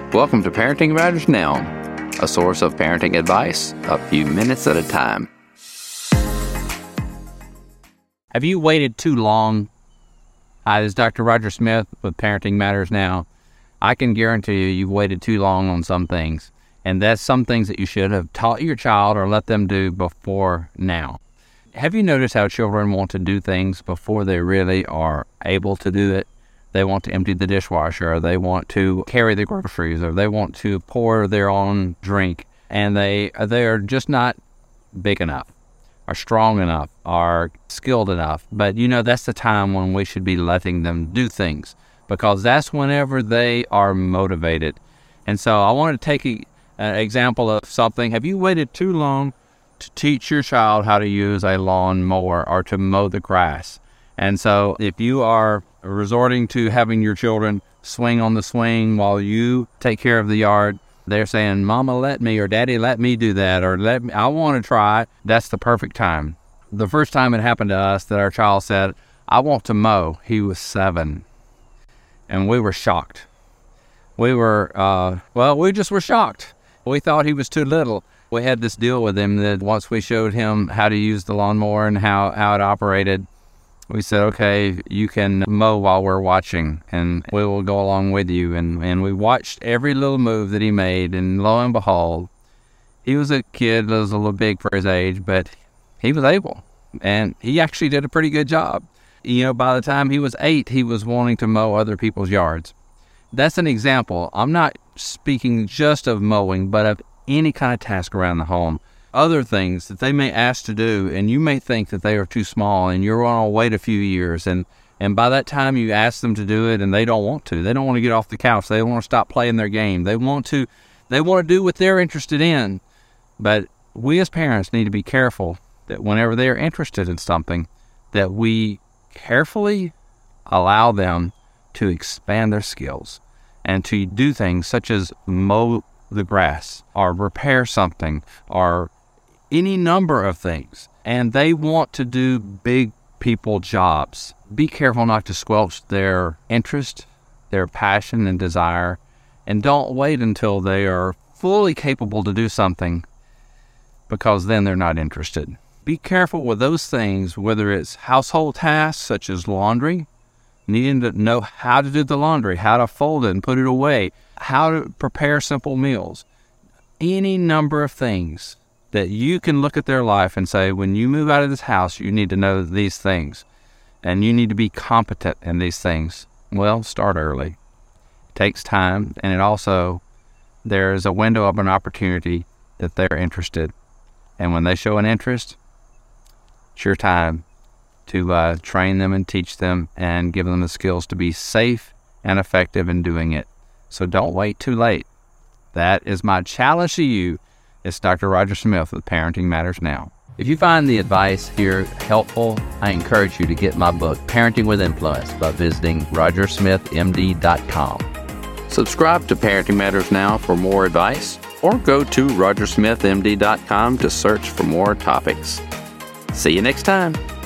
Welcome to Parenting Matters Now, a source of parenting advice a few minutes at a time. Have you waited too long? Hi, this is Dr. Roger Smith with Parenting Matters Now. I can guarantee you've waited too long on some things, and that's some things that you should have taught your child or let them do before now. Have you noticed how children want to do things before they really are able to do it? They want to empty the dishwasher, or they want to carry the groceries, or they want to pour their own drink, and they are just not big enough, or strong enough, or skilled enough. But that's the time when we should be letting them do things, because that's whenever they are motivated. And so I want to take an example of something. Have you waited too long to teach your child how to use a lawn mower or to mow the grass? And so if you are resorting to having your children swing on the swing while you take care of the yard, they're saying, Mama, let me, or Daddy, let me do that, or I want to try. That's the perfect time. The first time it happened to us that our child said, I want to mow, he was 7. And we were shocked. We just were shocked. We thought he was too little. We had this deal with him that once we showed him how to use the lawnmower and how it operated, we said, okay, you can mow while we're watching, and we will go along with you. And we watched every little move that he made, and lo and behold, he was a kid that was a little big for his age, but he was able, and he actually did a pretty good job. By the time he was 8, he was wanting to mow other people's yards. That's an example. I'm not speaking just of mowing, but of any kind of task around the home. Other things that they may ask to do, and you may think that they are too small, and you're going to wait a few years, and by that time you ask them to do it, and they don't want to. They don't want to get off the couch. They don't want to stop playing their game. They want to do what they're interested in. But we as parents need to be careful that whenever they are interested in something, that we carefully allow them to expand their skills and to do things such as mow the grass or repair something or any number of things. And they want to do big people jobs. Be careful not to squelch their interest, their passion and desire, and don't wait until they are fully capable to do something, because then they're not interested. Be careful with those things, whether it's household tasks such as laundry, needing to know how to do the laundry, how to fold it and put it away, how to prepare simple meals, any number of things that you can look at their life and say, when you move out of this house, you need to know these things, and you need to be competent in these things. Well, start early. It takes time, and there's a window of an opportunity that they're interested. And when they show an interest, it's your time to train them and teach them and give them the skills to be safe and effective in doing it. So don't wait too late. That is my challenge to you. It's Dr. Roger Smith with Parenting Matters Now. If you find the advice here helpful, I encourage you to get my book, Parenting with Influence, by visiting rogersmithmd.com. Subscribe to Parenting Matters Now for more advice, or go to rogersmithmd.com to search for more topics. See you next time.